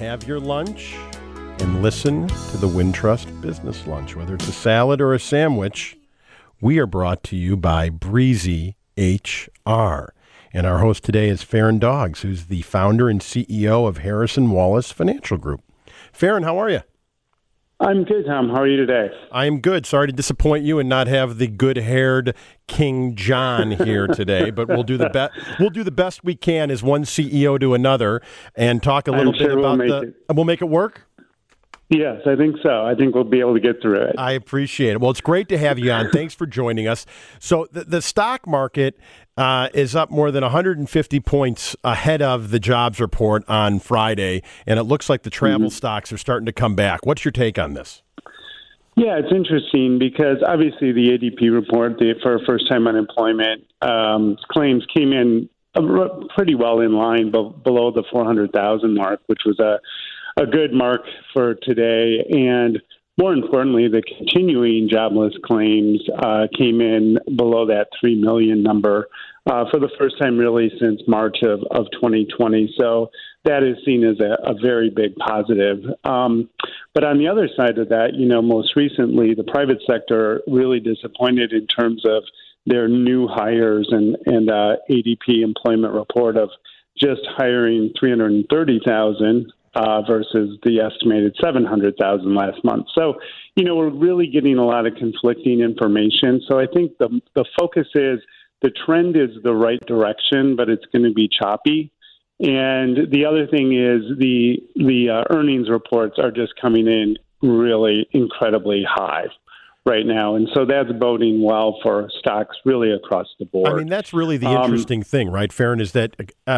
have your lunch and listen to the Wintrust Business Lunch. Whether it's a salad or a sandwich, we are brought to you by Breezy HR. And our host today is Farron Doggs, who's the founder and CEO of Harrison Wallace Financial Group. Farron, how are you? I'm good, Tom. How are you today? I am good. Sorry to disappoint you and not have the good-haired King John here today, but we'll do the best we can as one CEO to another and talk a little bit about we'll make it work. Yes, I think so. I think we'll be able to get through it. I appreciate it. Well, it's great to have you on. Thanks for joining us. So the stock market is up more than 150 points ahead of the jobs report on Friday, and it looks like the travel stocks are starting to come back. What's your take on this? Yeah, it's interesting because obviously the ADP report for first-time unemployment claims came in pretty well in line below the 400,000 mark, which was a good mark for today. And more importantly, the continuing jobless claims came in below that 3 million number for the first time really since March of 2020. So that is seen as a very big positive. But on the other side of that, most recently, the private sector really disappointed in terms of their new hires and ADP employment report of just hiring 330,000 versus the estimated 700,000 last month. So, we're really getting a lot of conflicting information. So I think the focus is the trend is the right direction, but it's going to be choppy. And the other thing is the earnings reports are just coming in really incredibly high right now. And so that's boding well for stocks really across the board. I mean, that's really the interesting thing, right, Farron, is that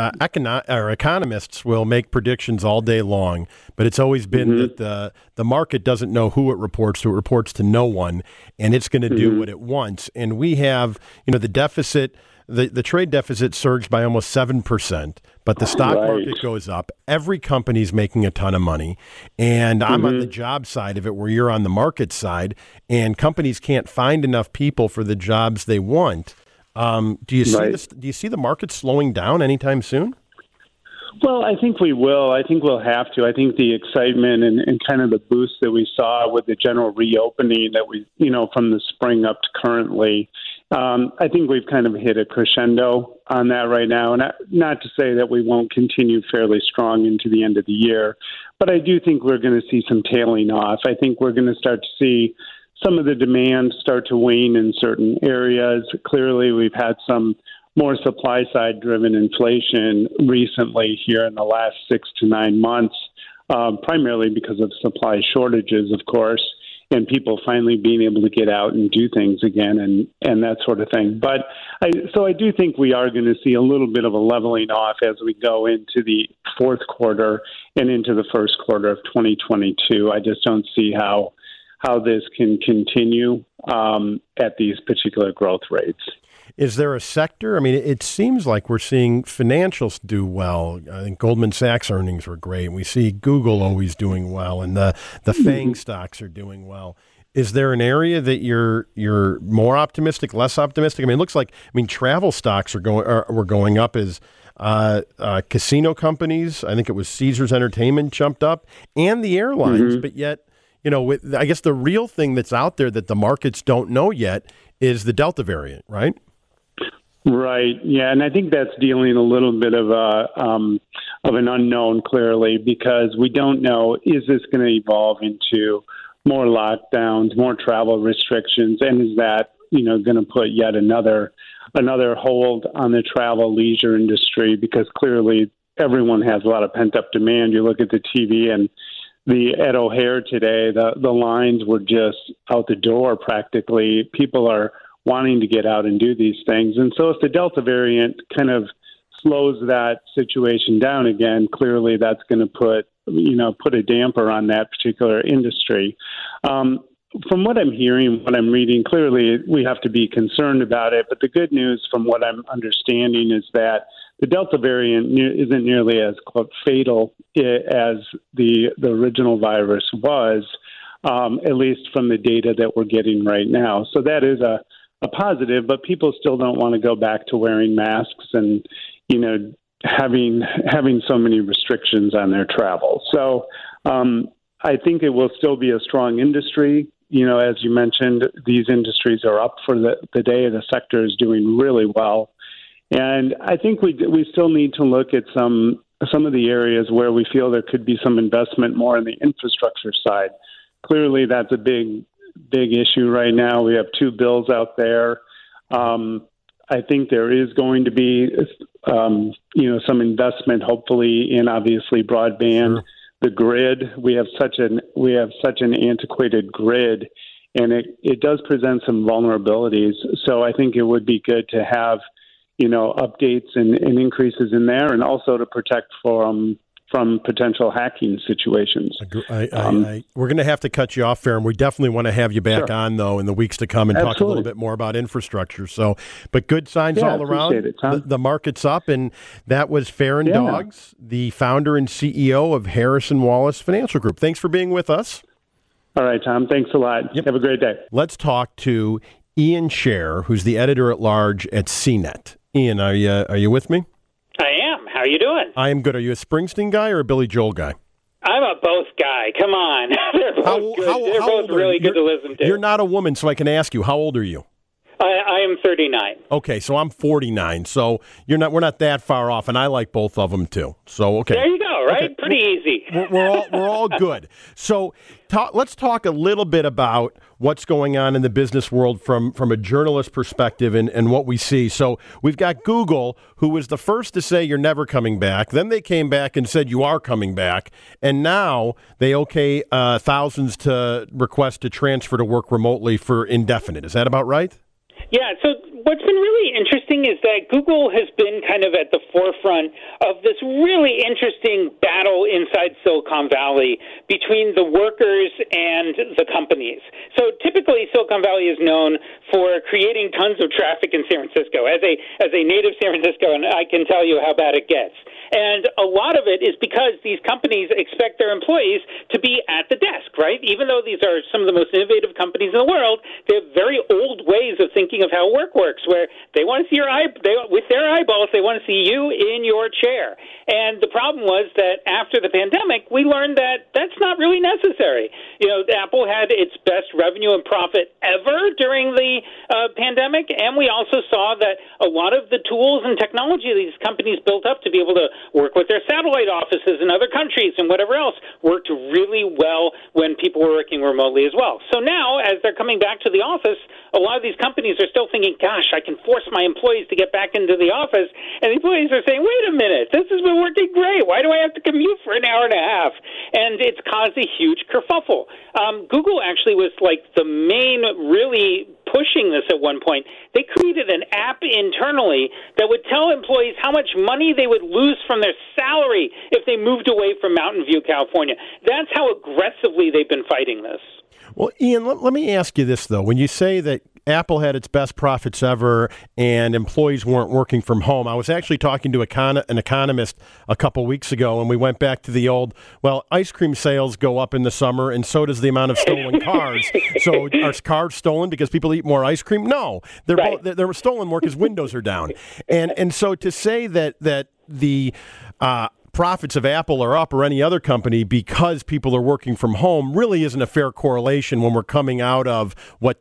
economists will make predictions all day long, but it's always been that the market doesn't know who it reports to. It reports to no one, and it's going to do what it wants. And we have, the deficit. The trade deficit surged by almost 7%, but the stock market goes up. Every company's making a ton of money, and I'm on the job side of it where you're on the market side, and companies can't find enough people for the jobs they want. Do you see this? Do you see the market slowing down anytime soon? Well, I think we will. I think we'll have to. I think the excitement and kind of the boost that we saw with the general reopening that we, from the spring up to currently, I think we've kind of hit a crescendo on that right now. And not to say that we won't continue fairly strong into the end of the year, but I do think we're going to see some tailing off. I think we're going to start to see some of the demand start to wane in certain areas. Clearly, we've had some more supply-side driven inflation recently here in the last 6 to 9 months, primarily because of supply shortages, of course, and people finally being able to get out and do things again and that sort of thing. But I do think we are going to see a little bit of a leveling off as we go into the fourth quarter and into the first quarter of 2022. I just don't see how this can continue at these particular growth rates. Is there a sector? I mean, it seems like we're seeing financials do well. I think Goldman Sachs earnings were great. We see Google always doing well, and the FANG stocks are doing well. Is there an area that you're more optimistic, less optimistic? I mean, it looks like travel stocks were going up as casino companies. I think it was Caesars Entertainment jumped up, and the airlines. But yet, I guess the real thing that's out there that the markets don't know yet is the Delta variant, right? Right. Yeah, and I think that's dealing a little bit of an unknown, clearly, because we don't know, is this going to evolve into more lockdowns, more travel restrictions, and is that going to put yet another hold on the travel leisure industry? Because clearly everyone has a lot of pent up demand. You look at the TV and at O'Hare today, the lines were just out the door practically. People are wanting to get out and do these things. And so if the Delta variant kind of slows that situation down again, clearly that's going to put a damper on that particular industry. From what I'm hearing, what I'm reading, clearly we have to be concerned about it. But the good news from what I'm understanding is that the Delta variant isn't nearly as fatal as the original virus was, at least from the data that we're getting right now. So that is a positive, but people still don't want to go back to wearing masks and, having so many restrictions on their travel. So I think it will still be a strong industry. As you mentioned, these industries are up for the day. The sector is doing really well. And I think we still need to look at some of the areas where we feel there could be some investment more on the infrastructure side. Clearly, that's a big issue right now. We have 2 bills out there. I think there is going to be, some investment, hopefully, in obviously broadband. Sure. The grid, we have such an antiquated grid, and it does present some vulnerabilities. So I think it would be good to have, updates and increases in there, and also to protect from potential hacking situations. We're going to have to cut you off, Fair, and we definitely want to have you back on, though, in the weeks to come and talk a little bit more about infrastructure. So, but good signs all around. The market's up, and that was Faron Doggs, the founder and CEO of Harrison Wallace Financial Group. Thanks for being with us. All right, Tom. Thanks a lot. Yep. Have a great day. Let's talk to Ian Scher, who's the editor-at-large at CNET. Ian, are you with me? I am. How are you doing? I am good. Are you a Springsteen guy or a Billy Joel guy? I'm a both guy. Come on. They're both good. They're both really good to listen to. You're not a woman, so I can ask you, how old are you? I am 39. Okay, so I'm 49. So we're not that far off, and I like both of them too. So okay, there you go. Right, okay. Pretty easy. We're all good. So let's talk a little bit about what's going on in the business world from a journalist perspective and what we see. So we've got Google, who was the first to say you're never coming back. Then they came back and said you are coming back, and now they okay thousands to request to transfer to work remotely for indefinite. Is that about right? Yeah, so what's been really interesting is that Google has been kind of at the forefront of this really interesting battle inside Silicon Valley between the workers and the companies. So typically Silicon Valley is known for creating tons of traffic in San Francisco. As a native San Francisco, and I can tell you how bad it gets. And a lot of it is because these companies expect their employees to be at the desk, right? Even though these are some of the most innovative companies in the world, they have very old ways of thinking of how work works, where they want to see with their eyeballs, they want to see you in your chair. And the problem was that after the pandemic, we learned that that's not really necessary. Apple had its best revenue and profit ever during the pandemic, and we also saw that a lot of the tools and technology these companies built up to be able to work with their satellite offices in other countries and whatever else worked really well when people were working remotely as well. So now, as they're coming back to the office, a lot of these companies are still thinking, gosh, I can force my employees to get back into the office. And the employees are saying, wait a minute, this has been working great. Why do I have to commute for an hour and a half? And it's caused a huge kerfuffle. Google actually was like the main really pushing this at one point. They created an app internally that would tell employees how much money they would lose from their salary if they moved away from Mountain View, California. That's how aggressively they've been fighting this. Well, Ian, let me ask you this, though. When you say that Apple had its best profits ever and employees weren't working from home, I was actually talking to an economist a couple weeks ago, and we went back to the old, ice cream sales go up in the summer, and so does the amount of stolen cars. So are cars stolen because people eat more ice cream? No. They're stolen more because windows are down. And so to say that the profits of Apple are up or any other company because people are working from home really isn't a fair correlation when we're coming out of what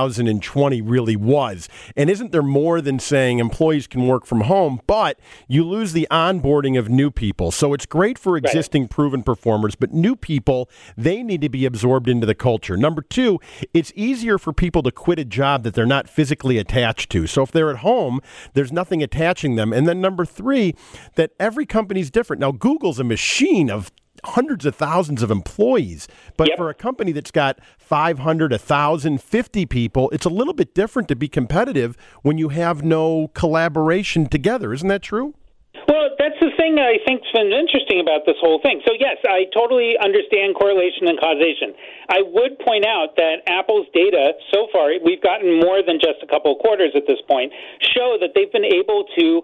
2020 really was. And isn't there more than saying employees can work from home, but you lose the onboarding of new people. So it's great for existing proven performers, but new people, they need to be absorbed into the culture. Number two, it's easier for people to quit a job that they're not physically attached to. So if they're at home, there's nothing attaching them. And then number three, that every company's different. Now, Google's a machine of hundreds of thousands of employees, but for a company that's got 500, 1,000, 50 people, it's a little bit different to be competitive when you have no collaboration together. Isn't that true? Well, that's the thing I think's been interesting about this whole thing. So, yes, I totally understand correlation and causation. I would point out that Apple's data so far, we've gotten more than just a couple of quarters at this point, show that they've been able to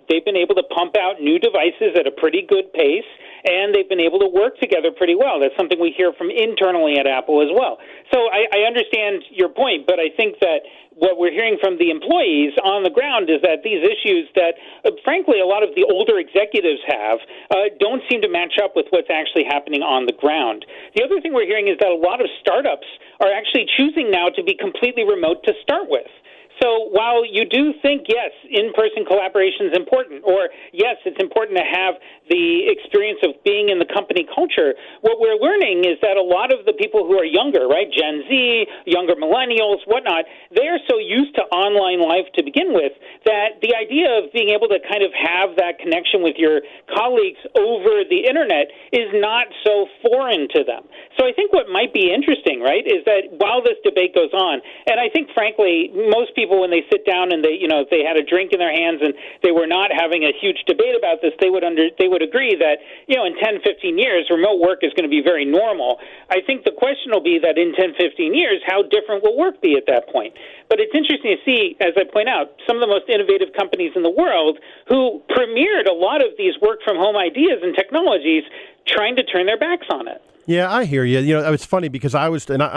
pump out new devices at a pretty good pace, and they've been able to work together pretty well. That's something we hear from internally at Apple as well. So I understand your point, but I think that what we're hearing from the employees on the ground is that these issues that, frankly, a lot of the older executives have don't seem to match up with what's actually happening on the ground. The other thing we're hearing is that a lot of startups are actually choosing now to be completely remote to start with. So while you do think, yes, in-person collaboration is important, or yes, it's important to have the experience of being in the company culture, what we're learning is that a lot of the people who are younger, right, Gen Z, younger millennials, whatnot, they are so used to online life to begin with that the idea of being able to kind of have that connection with your colleagues over the internet is not so foreign to them. So I think what might be interesting, right, is that while this debate goes on, and I think, frankly, most people, when they sit down and if they had a drink in their hands and they were not having a huge debate about this, they would agree that, in 10, 15 years, remote work is going to be very normal. I think the question will be that in 10, 15 years, how different will work be at that point? But it's interesting to see, as I point out, some of the most innovative companies in the world who premiered a lot of these work-from-home ideas and technologies trying to turn their backs on it. Yeah, I hear you. It's funny because I'm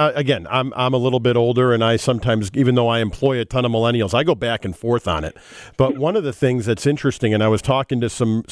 a little bit older, and I sometimes, even though I employ a ton of millennials, I go back and forth on it. But one of the things that's interesting, and I was talking to some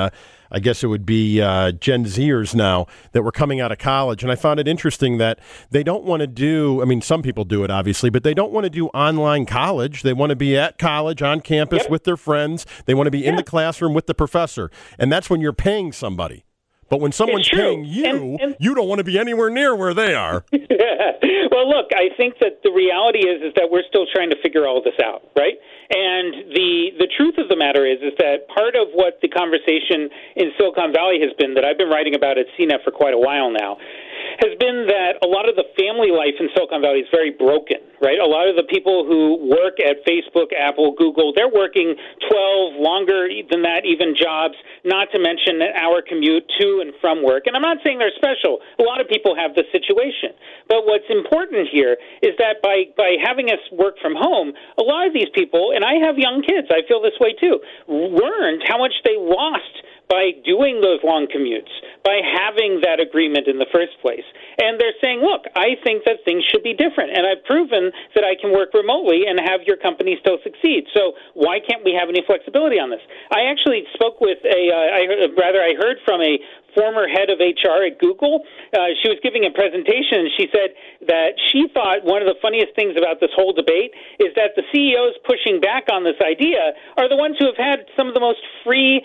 I guess it would be Gen Zers now that were coming out of college, and I found it interesting that they don't want to do, some people do it obviously, but they don't want to do online college. They want to be at college, on campus with their friends. They want to be in the classroom with the professor, and that's when you're paying somebody. But when someone's paying you, you don't want to be anywhere near where they are. Well, look, I think that the reality is that we're still trying to figure all this out, right? And the truth of the matter is that part of what the conversation in Silicon Valley has been, that I've been writing about at CNET for quite a while now, has been that a lot of the family life in Silicon Valley is very broken, right? A lot of the people who work at Facebook, Apple, Google, they're working 12, longer than that even jobs, not to mention an hour commute to and from work. And I'm not saying they're special. A lot of people have this situation. But what's important here is that by having us work from home, a lot of these people, and I have young kids, I feel this way too, learned how much they lost by doing those long commutes, by having that agreement in the first place. And they're saying, look, I think that things should be different, and I've proven that I can work remotely and have your company still succeed. So why can't we have any flexibility on this? I actually spoke with I heard from a former head of HR at Google. She was giving a presentation, and she said that she thought one of the funniest things about this whole debate is that the CEOs pushing back on this idea are the ones who have had some of the most free,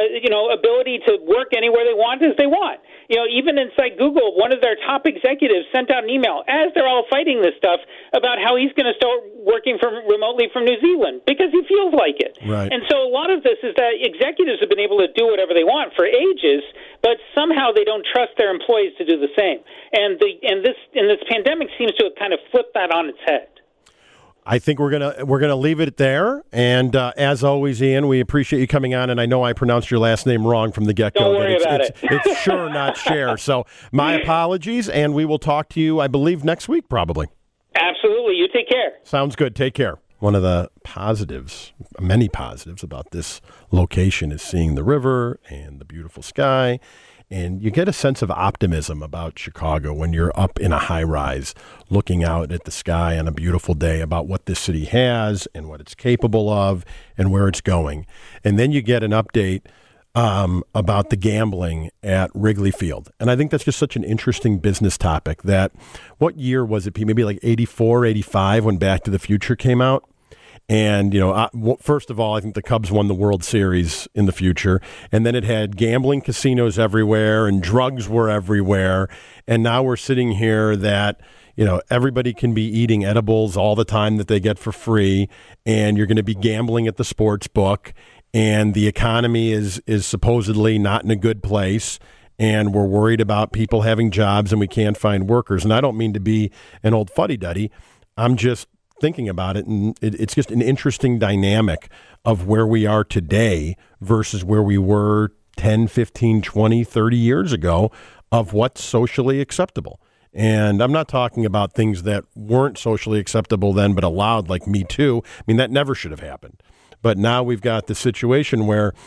ability to work anywhere they want as they want. Even inside Google, one of their top executives sent out an email as they're all fighting this stuff about how he's going to start working remotely from New Zealand because he feels like it. Right. And so a lot of this is that executives have been able to do whatever they want for ages, but somehow they don't trust their employees to do the same. And this pandemic seems to have kind of flipped that on its head. I think we're gonna leave it there. And as always, Ian, we appreciate you coming on. And I know I pronounced your last name wrong from the get-go. Don't worry about it. It's sure not Cher. So my apologies, and we will talk to you, I believe, next week probably. Absolutely. You take care. Sounds good. Take care. One of the positives, many positives about this location is seeing the river and the beautiful sky. And you get a sense of optimism about Chicago when you're up in a high rise looking out at the sky on a beautiful day about what this city has and what it's capable of and where it's going. And then you get an update about the gambling at Wrigley Field. And I think that's just such an interesting business topic that, what year was it, Pete? Maybe like 84, 85 when Back to the Future came out. And, first of all, I think the Cubs won the World Series in the future. And then it had gambling casinos everywhere and drugs were everywhere. And now we're sitting here that, everybody can be eating edibles all the time that they get for free. And you're going to be gambling at the sports book. And the economy is supposedly not in a good place. And we're worried about people having jobs and we can't find workers. And I don't mean to be an old fuddy-duddy. I'm just thinking about it, and it's just an interesting dynamic of where we are today versus where we were 10, 15, 20, 30 years ago of what's socially acceptable. And I'm not talking about things that weren't socially acceptable then but allowed, like Me Too. I mean, that never should have happened. But now we've got the situation where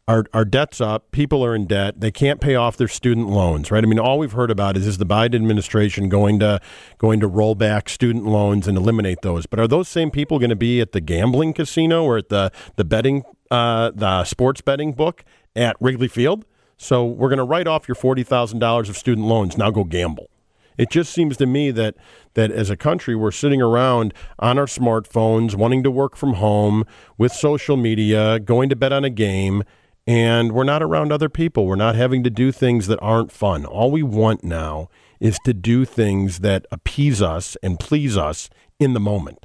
our debt's up. People are in debt. They can't pay off their student loans, right? I mean, all we've heard about is the Biden administration going to roll back student loans and eliminate those. But are those same people going to be at the gambling casino or at the betting, the sports betting book at Wrigley Field? So we're going to write off your $40,000 of student loans. Now go gamble. It just seems to me that as a country, we're sitting around on our smartphones, wanting to work from home with social media, going to bet on a game, and we're not around other people. We're not having to do things that aren't fun. All we want now is to do things that appease us and please us in the moment.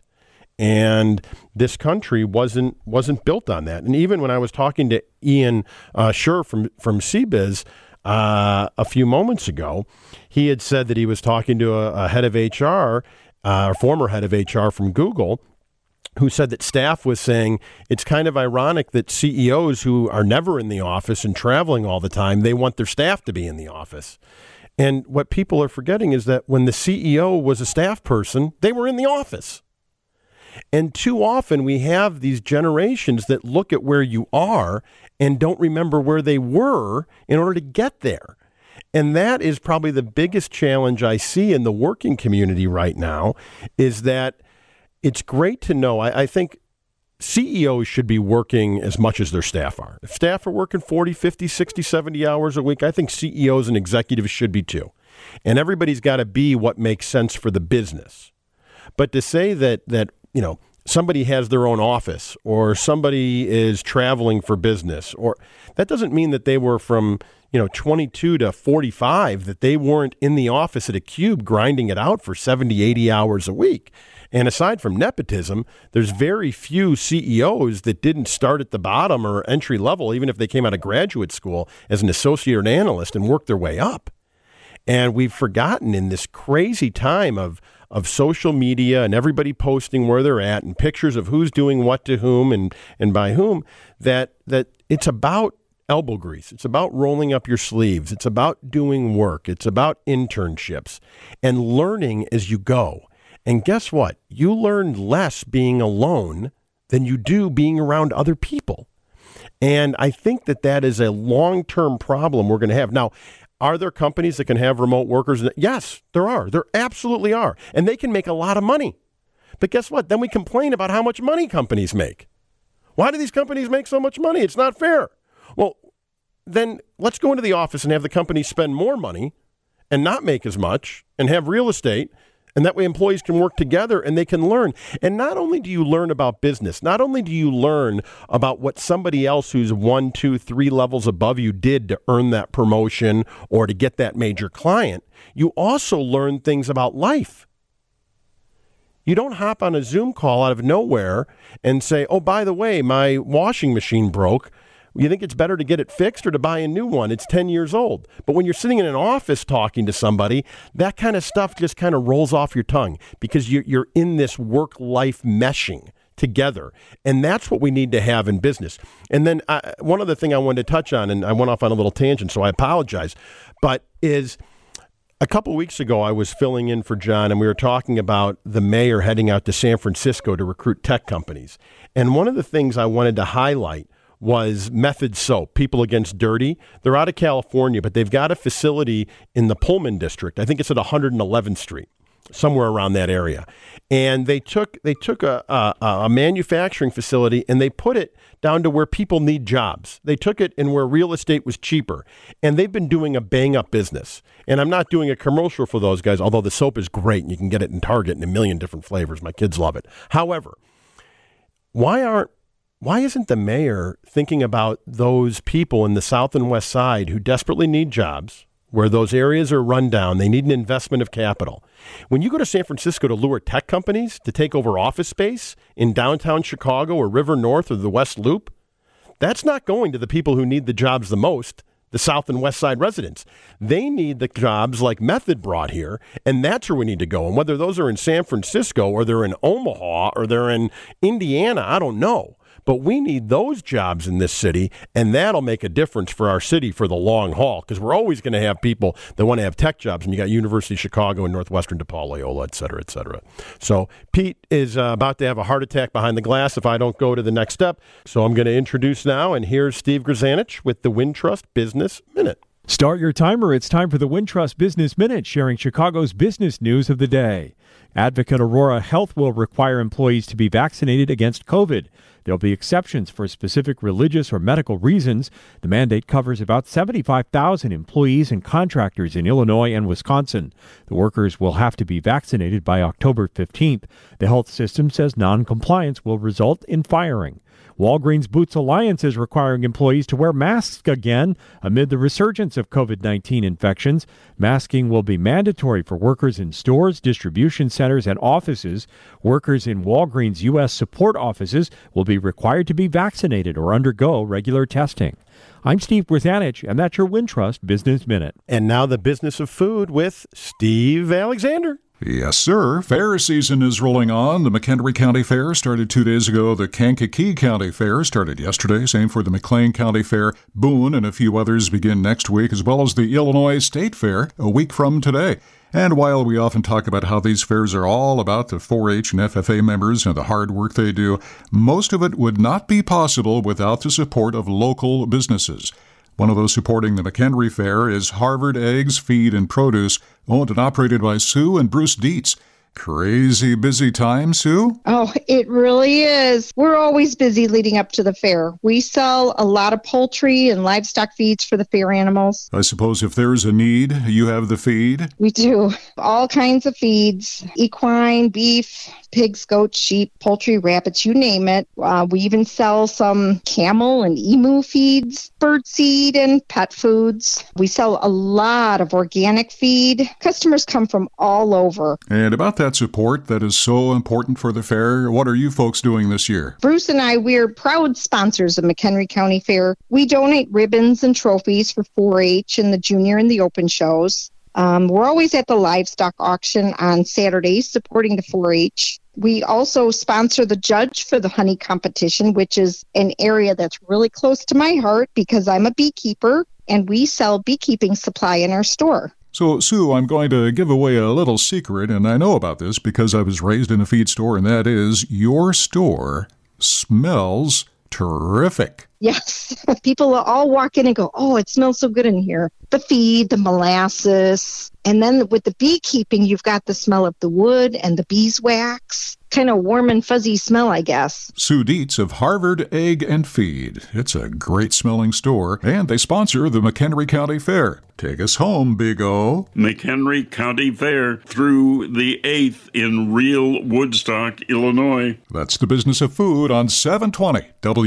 And this country wasn't built on that. And even when I was talking to Ian Scher from CBiz a few moments ago, he had said that he was talking to a head of HR, a former head of HR from Google, who said that staff was saying it's kind of ironic that CEOs who are never in the office and traveling all the time, they want their staff to be in the office. And what people are forgetting is that when the CEO was a staff person, they were in the office. And too often we have these generations that look at where you are and don't remember where they were in order to get there. And that is probably the biggest challenge I see in the working community right now, is that it's great to know. I think CEOs should be working as much as their staff are. If staff are working 40, 50, 60, 70 hours a week, I think CEOs and executives should be too. And everybody's got to be what makes sense for the business. But to say that somebody has their own office or somebody is traveling for business, or that doesn't mean that they were from 22 to 45, that they weren't in the office at a cube grinding it out for 70, 80 hours a week. And aside from nepotism, there's very few CEOs that didn't start at the bottom or entry level, even if they came out of graduate school as an associate or an analyst, and worked their way up. And we've forgotten in this crazy time of social media and everybody posting where they're at and pictures of who's doing what to whom and by whom, that it's about elbow grease. It's about rolling up your sleeves. It's about doing work. It's about internships and learning as you go. And guess what? You learn less being alone than you do being around other people. And I think that is a long-term problem we're going to have. Now, are there companies that can have remote workers? Yes, there are. There absolutely are. And they can make a lot of money. But guess what? Then we complain about how much money companies make. Why do these companies make so much money? It's not fair. Well, then let's go into the office and have the company spend more money and not make as much and have real estate. And that way employees can work together and they can learn. And not only do you learn about business, not only do you learn about what somebody else who's 1, 2, 3 levels above you did to earn that promotion or to get that major client, you also learn things about life. You don't hop on a Zoom call out of nowhere and say, oh, by the way, my washing machine broke. You think it's better to get it fixed or to buy a new one? It's 10 years old. But when you're sitting in an office talking to somebody, that kind of stuff just kind of rolls off your tongue because you're in this work-life meshing together. And that's what we need to have in business. And then one other thing I wanted to touch on, and I went off on a little tangent, so I apologize, but is a couple of weeks ago I was filling in for John, and we were talking about the mayor heading out to San Francisco to recruit tech companies. And one of the things I wanted to highlight was Method Soap, People Against Dirty. They're out of California, but they've got a facility in the Pullman district. I think it's at 111th Street, somewhere around that area. And they took a manufacturing facility and they put it down to where people need jobs. They took it in where real estate was cheaper. And they've been doing a bang-up business. And I'm not doing a commercial for those guys, although the soap is great and you can get it in Target in a million different flavors. My kids love it. However, why isn't the mayor thinking about those people in the South and West Side who desperately need jobs, where those areas are run down? They need an investment of capital. When you go to San Francisco to lure tech companies to take over office space in downtown Chicago or River North or the West Loop, that's not going to the people who need the jobs the most, the South and West Side residents. They need the jobs like Method brought here, and that's where we need to go. And whether those are in San Francisco or they're in Omaha or they're in Indiana, I don't know. but we need those jobs in this city, and that'll make a difference for our city for the long haul, because we're always going to have people that want to have tech jobs, and you got University of Chicago and Northwestern DePaul, Loyola, et cetera, et cetera. So Pete is about to have a heart attack behind the glass if I don't go to the next step. So I'm going to introduce now, and here's Steve Grzanich with the Wintrust Business Minute. Start your timer. It's time for the Wintrust Business Minute, sharing Chicago's business news of the day. Advocate Aurora Health will require employees to be vaccinated against COVID. There'll be exceptions for specific religious or medical reasons. The mandate covers about 75,000 employees and contractors in Illinois and Wisconsin. The workers will have to be vaccinated by October 15th. The health system says non-compliance will result in firing. Walgreens Boots Alliance is requiring employees to wear masks again amid the resurgence of COVID-19 infections. Masking will be mandatory for workers in stores, distribution centers, and offices. Workers in Walgreens U.S. support offices will be required to be vaccinated or undergo regular testing. I'm Steve Grzanich, and that's your Wintrust Business Minute. And now the business of food with Steve Alexander. Yes, sir. Fair season is rolling on. The McHenry County Fair started 2 days ago. The Kankakee County Fair started yesterday. Same for the McLean County Fair. Boone and a few others begin next week, as well as the Illinois State Fair a week from today. And while we often talk about how these fairs are all about the 4-H and FFA members and the hard work they do, most of it would not be possible without the support of local businesses. One of those supporting the McHenry Fair is Harvard Eggs, Feed, and Produce, owned and operated by Sue and Bruce Dietz. Crazy busy time, Sue? Oh, it really is. We're always busy leading up to the fair. We sell a lot of poultry and livestock feeds for the fair animals. I suppose if there's a need, you have the feed? We do. All kinds of feeds, equine, beef, pigs, goats, sheep, poultry, rabbits, you name it. We even sell some camel and emu feeds, bird seed, and pet foods. We sell a lot of organic feed. Customers come from all over. And about that support that is so important for the fair, what are you folks doing this year? Bruce and I, we're proud sponsors of McHenry County Fair. We donate ribbons and trophies for 4-H and the junior and the open shows. We're always at the livestock auction on Saturdays supporting the 4-H. We also sponsor the judge for the honey competition, which is an area that's really close to my heart because I'm a beekeeper and we sell beekeeping supply in our store. So, Sue, I'm going to give away a little secret, and I know about this because I was raised in a feed store, and that is your store smells terrific. Yes. People all walk in and go, oh, it smells so good in here. The feed, the molasses. And then with the beekeeping, you've got the smell of the wood and the beeswax. Kind of warm and fuzzy smell, I guess. Sue Dietz of Harvard Egg and Feed. It's a great smelling store, and they sponsor the McHenry County Fair. Take us home, Big O. McHenry County Fair through the 8th in Real Woodstock, Illinois. That's the business of food on 720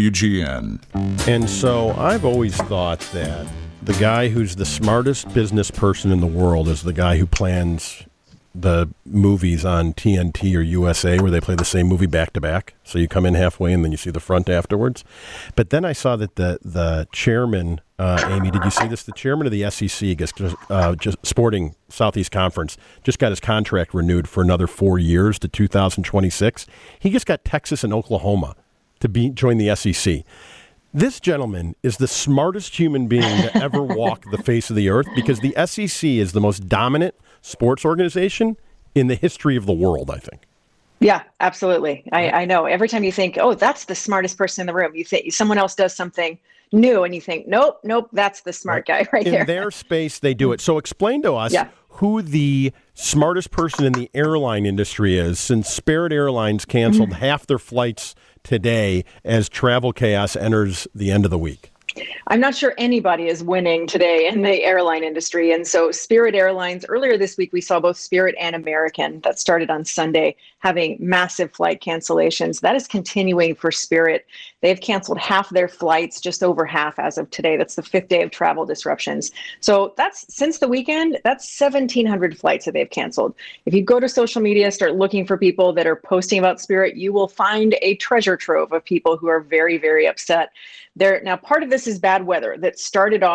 WGN. And so I've always thought that the guy who's the smartest business person in the world is the guy who plans the movies on TNT or USA where they play the same movie back to back. So you come in halfway and then you see the front afterwards. But then I saw that the chairman, Amy, did you see this? The chairman of the SEC, just Sporting Southeast Conference, just got his contract renewed for another 4 years to 2026. He just got Texas and Oklahoma to join the SEC. This gentleman is the smartest human being to ever walk the face of the earth because the SEC is the most dominant sports organization in the history of the world, I think. Yeah, absolutely. I know. Every time you think, oh, that's the smartest person in the room, you think someone else does something new and you think, nope, that's the smart guy right there. In their space, they do it. So explain to us who the smartest person in the airline industry is, since Spirit Airlines canceled half their flights today as travel chaos enters the end of the week. I'm not sure anybody is winning today in the airline industry. And so Spirit Airlines, earlier this week, we saw both Spirit and American that started on Sunday having massive flight cancellations. That is continuing for Spirit. They've canceled half their flights, just over half as of today. That's the 5th day of travel disruptions. So that's since the weekend, that's 1,700 flights that they've canceled. If you go to social media, start looking for people that are posting about Spirit, you will find a treasure trove of people who are very, very upset. Now, part of this is bad weather that started off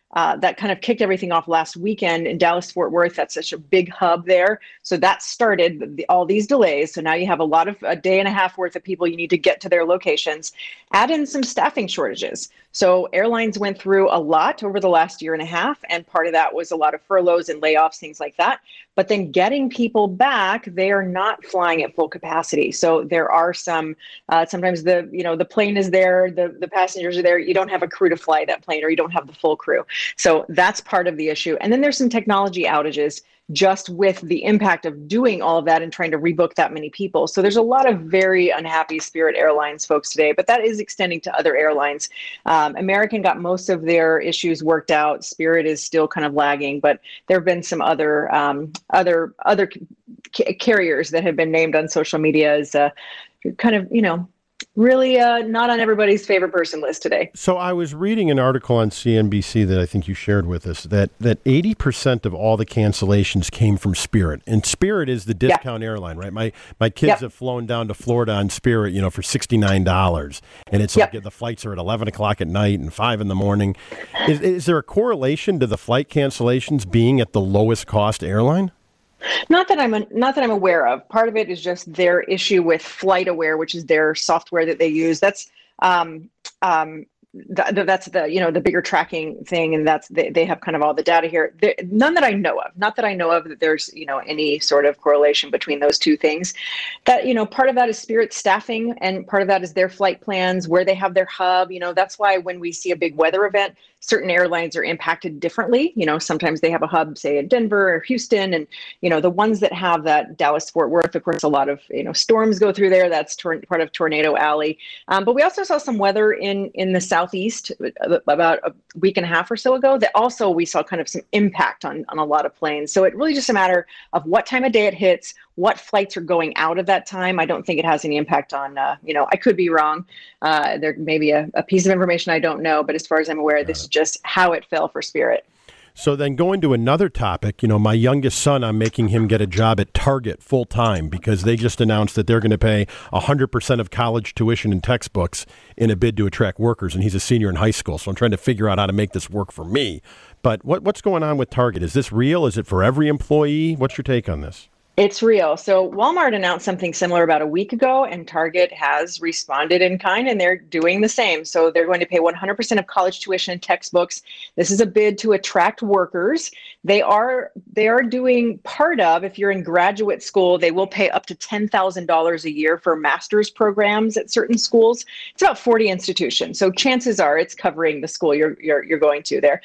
that kind of kicked everything off last weekend in Dallas-Fort Worth. That's such a big hub there. So that started all these delays. So now you have a day and a half worth of people you need to get to their locations. Add in some staffing shortages. So airlines went through a lot over the last year and a half, and part of that was a lot of furloughs and layoffs, things like that. But then getting people back, they are not flying at full capacity. So there are some, sometimes the plane is there, the passengers are there, you don't have a crew to fly that plane, or you don't have the full crew. So that's part of the issue. And then there's some technology outages just with the impact of doing all of that and trying to rebook that many people. So there's a lot of very unhappy Spirit Airlines folks today, but that is extending to other airlines. American got most of their issues worked out. Spirit is still kind of lagging, but there have been some other carriers that have been named on social media as kind of, really not on everybody's favorite person list today. So I was reading an article on CNBC that I think you shared with us that 80% of all the cancellations came from Spirit. And Spirit is the discount airline, right? My kids have flown down to Florida on Spirit, for $69. And it's like the flights are at 11 o'clock at night and 5 in the morning. Is there a correlation to the flight cancellations being at the lowest cost airline? Not that I'm aware of. Part of it is just their issue with FlightAware, which is their software that they use. That's the bigger tracking thing, and they have kind of all the data here. None that I know of. Not that I know of that there's any sort of correlation between those two things. That part of that is Spirit staffing, and part of that is their flight plans, where they have their hub. That's why when we see a big weather event, certain airlines are impacted differently. Sometimes they have a hub, say in Denver or Houston, and the ones that have that Dallas-Fort Worth, of course, a lot of storms go through there. That's part of Tornado Alley. But we also saw some weather in the Southeast about a week and a half or so ago that also we saw kind of some impact on a lot of planes. So it really just a matter of what time of day it hits, what flights are going out of that time. I don't think it has any impact on, I could be wrong. There may be a piece of information I don't know, but as far as I'm aware, this is just how it fell for Spirit. So then going to another topic, my youngest son, I'm making him get a job at Target full time because they just announced that they're going to pay 100% of college tuition and textbooks in a bid to attract workers. And he's a senior in high school. So I'm trying to figure out how to make this work for me. But what's going on with Target? Is this real? Is it for every employee? What's your take on this? It's real. So Walmart announced something similar about a week ago, and Target has responded in kind, and they're doing the same. So they're going to pay 100% of college tuition and textbooks. This is a bid to attract workers. They are doing part of, if you're in graduate school, they will pay up to $10,000 a year for master's programs at certain schools. It's about 40 institutions. So chances are it's covering the school you're going to there.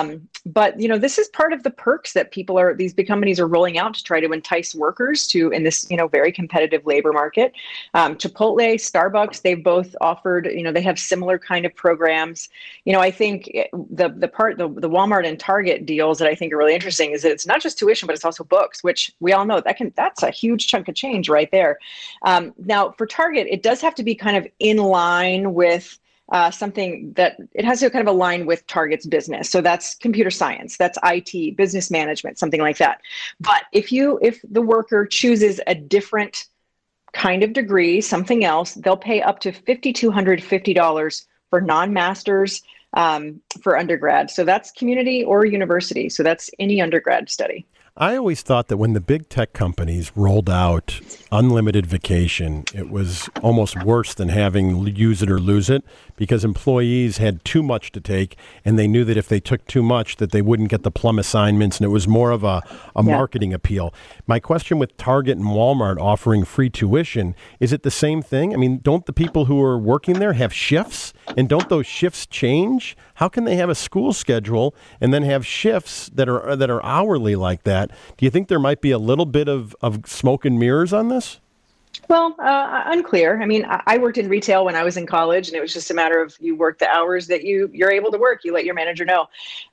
But this is part of the perks that these big companies are rolling out to try to entice workers in this very competitive labor market. Chipotle, Starbucks, they've both offered, they have similar kind of programs. I think the Walmart and Target deals that I think are really interesting is that it's not just tuition, but it's also books, which we all know that's a huge chunk of change right there. Now for Target, it does have to be kind of in line with something that it has to kind of align with Target's business. So that's computer science, that's IT, business management, something like that. But if the worker chooses a different kind of degree, something else, they'll pay up to $5,250 for non-masters for undergrad. So that's community or university. So that's any undergrad study. I always thought that when the big tech companies rolled out unlimited vacation, it was almost worse than having use it or lose it, because employees had too much to take, and they knew that if they took too much that they wouldn't get the plum assignments, and it was more of a marketing appeal. My question with Target and Walmart offering free tuition, is it the same thing? I mean, don't the people who are working there have shifts, and don't those shifts change? How can they have a school schedule and then have shifts that are hourly like that? Do you think there might be a little bit of smoke and mirrors on this? Well, unclear. I mean, I worked in retail when I was in college, and it was just a matter of you work the hours that you're able to work. You let your manager know.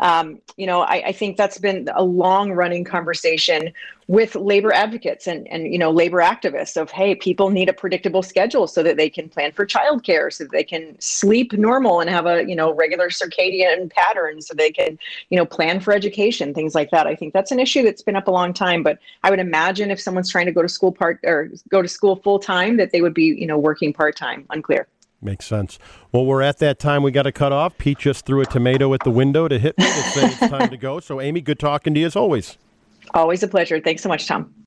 I think that's been a long running conversation with labor advocates and labor activists of, hey, people need a predictable schedule so that they can plan for childcare, so that they can sleep normal and have a, regular circadian pattern, so they can, plan for education, things like that. I think that's an issue that's been up a long time, but I would imagine if someone's trying to go to school full time, that they would be, working part time. Unclear. Makes sense. Well, we're at that time we got to cut off. Pete just threw a tomato at the window to hit me to say it's time to go. So, Amy, good talking to you as always. Always a pleasure. Thanks so much, Tom.